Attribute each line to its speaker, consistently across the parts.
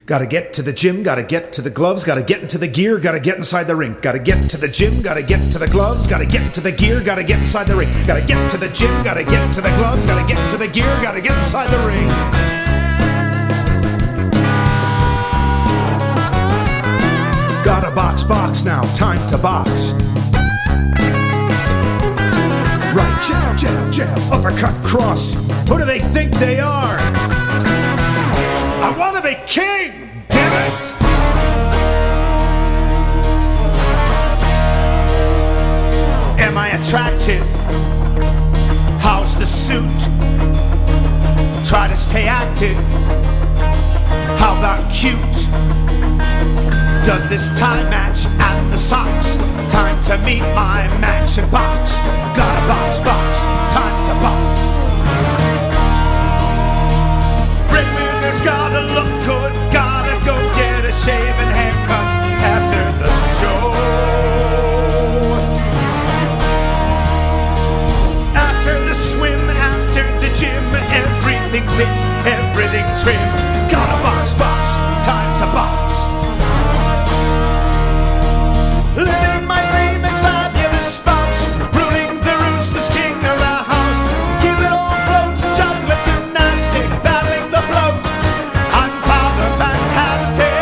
Speaker 1: Gotta get to the gym, gotta get to the gloves, gotta get into the gear, gotta get inside the ring. Gotta get to the gym, gotta get to the gloves, gotta get into the gear, gotta get inside the ring. Gotta get to the gym, gotta get to the gloves, gotta get into the gear, gotta get inside the ring. Gotta box now, time to box. Right, jab, uppercut, cross. Who do they think they are? I wanna be king, damn it! Am I attractive? How's the suit? Try to stay active. How about cute? Does this tie match and the socks? Time to meet my match and box. Gotta box, time to box. Breadwinner's gotta look good, gotta go get a shave and haircut after the show. After the swim, after the gym, everything fit, everything trim. Gotta box, time to box. Living my dream as fabulous spouse, ruling the roosters, king of the house. Keep it all afloat, juggler gymnastic, battling the bloat. I'm Father Fantastic.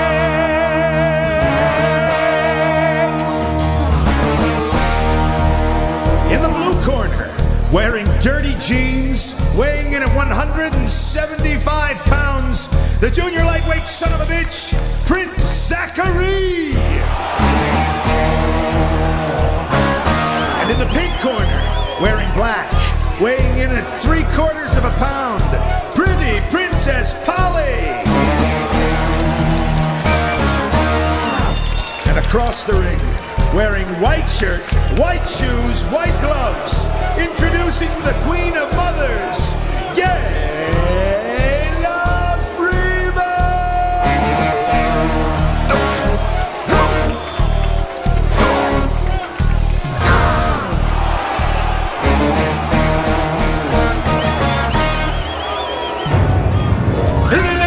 Speaker 1: In the blue corner, wearing dirty jeans, weighing in at 175 pounds, the junior lightweight son of a bitch, Prince Zachary. And in the pink corner, wearing black, weighing in at 3/4 of a pound, pretty Princess Polly. And across the ring, wearing white shirt, white shoes, white gloves, introducing the Queen of Mothers, Gayla Freeman! In